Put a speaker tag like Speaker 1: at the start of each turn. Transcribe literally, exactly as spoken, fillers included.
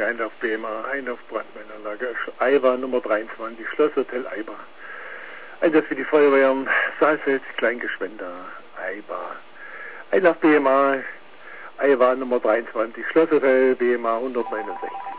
Speaker 1: Brandmeldeanlage, Einlauf B M A, Einlauf Brandmeldeanlage, Eiwa Nummer dreiundzwanzig, Schlosshotel Eiwa. Einsatz für die Feuerwehren, Saalfeld, Kleingeschwender, Eiwa. Einlauf B M A, Eiwa Nummer dreiundzwanzig, Schlosshotel B M A hundertneunundsechzig.